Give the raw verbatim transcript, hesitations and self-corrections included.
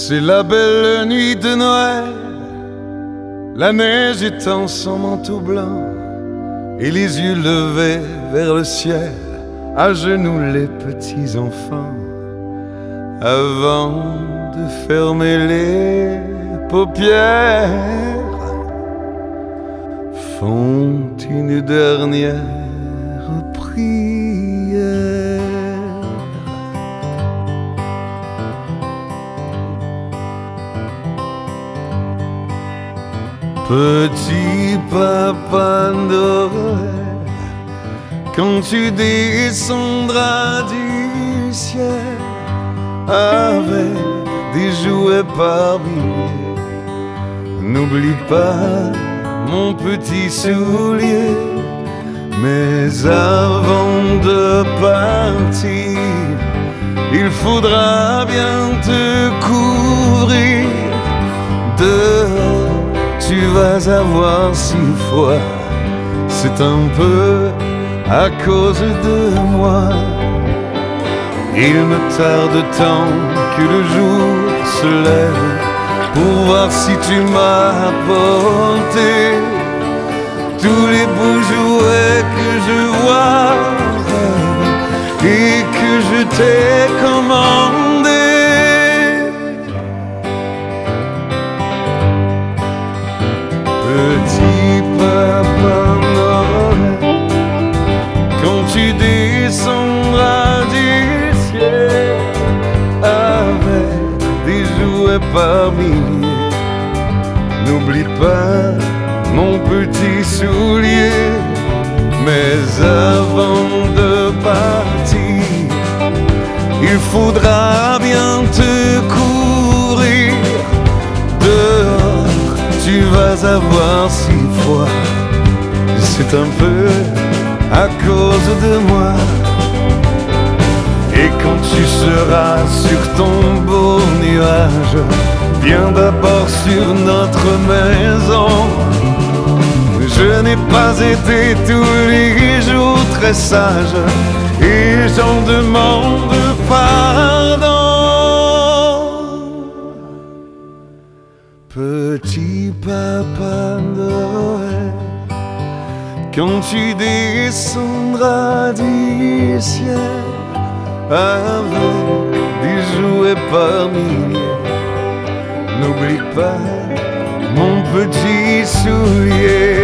C'est la belle nuit de Noël, la neige étend son manteau blanc et les yeux levés vers le ciel, à genoux les petits enfants. Avant de fermer les paupières, font une dernière prière. Petit papa Noël, quand tu descendras du ciel avec des jouets par milliers, n'oublie pas mon petit soulier. Mais avant de partir, il faudra bien te couvrir. Dehors tu vas avoir si froid, c'est un peu à cause de moi. Il me tarde tant que le jour se lève pour voir si tu m'as apporté tous les beaux jouets que je vois et que je t'ai commandé. Petit papa Noël, quand tu descendras du ciel avec des jouets par milliers, n'oublie pas mon petit soulier. Mais avant de partir, il faudra bien te couvrir. Dehors tu vas avoir si froid, c'est un peu à cause de moi. Et quand tu seras sur ton beau nuage, viens d'abord sur notre maison. Je n'ai pas été tous les jours très sage et j'en demande pardon. Petit papa Noël, quand tu descendras du ciel avec des jouets par milliers, n'oublie pas mon petit soulier.